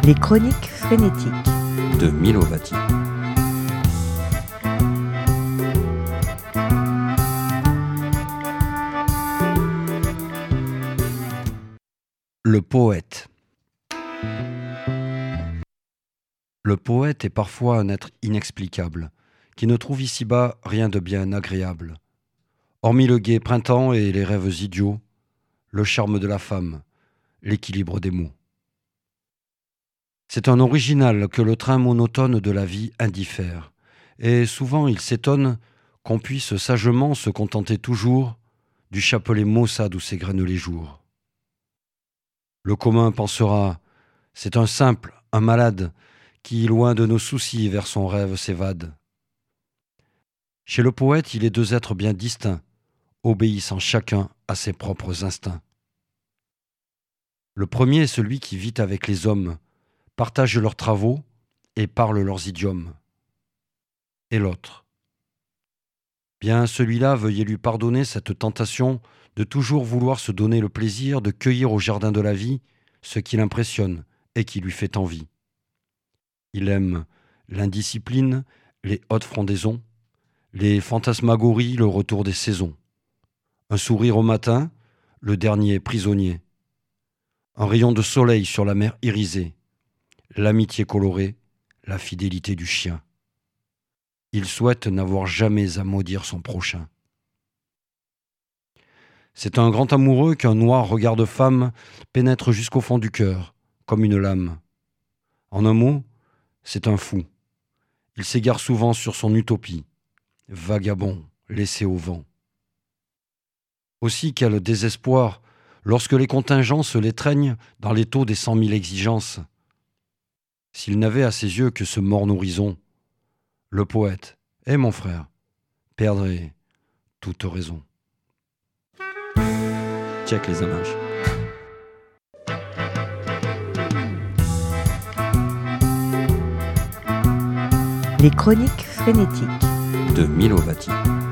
Les chroniques frénétiques de Milo Vati. Le poète. Le poète est parfois un être inexplicable, qui ne trouve ici-bas rien de bien agréable. Hormis le gai printemps et les rêves idiots, le charme de la femme, l'équilibre des mots. C'est un original que le train monotone de la vie indiffère, et souvent il s'étonne qu'on puisse sagement se contenter toujours du chapelet maussade où s'égrènent les jours. Le commun pensera, c'est un simple, un malade, qui, loin de nos soucis, vers son rêve s'évade. Chez le poète, il est deux êtres bien distincts, obéissant chacun à ses propres instincts. Le premier est celui qui vit avec les hommes, partage leurs travaux et parle leurs idiomes. Et l'autre. Bien celui-là, veuillez lui pardonner cette tentation de toujours vouloir se donner le plaisir de cueillir au jardin de la vie ce qui l'impressionne et qui lui fait envie. Il aime l'indiscipline, les hautes frondaisons, les fantasmagories, le retour des saisons. Un sourire au matin, le dernier prisonnier. Un rayon de soleil sur la mer irisée. L'amitié colorée, la fidélité du chien. Il souhaite n'avoir jamais à maudire son prochain. C'est un grand amoureux qu'un noir regard de femme pénètre jusqu'au fond du cœur, comme une lame. En un mot, c'est un fou. Il s'égare souvent sur son utopie. Vagabond, laissé au vent. Aussi quel désespoir, lorsque les contingences l'étreignent dans l'étau des 100 000 exigences. S'il n'avait à ses yeux que ce morne horizon, le poète, mon frère, perdrait toute raison. Check les images. Les chroniques frénétiques de Milo Vati.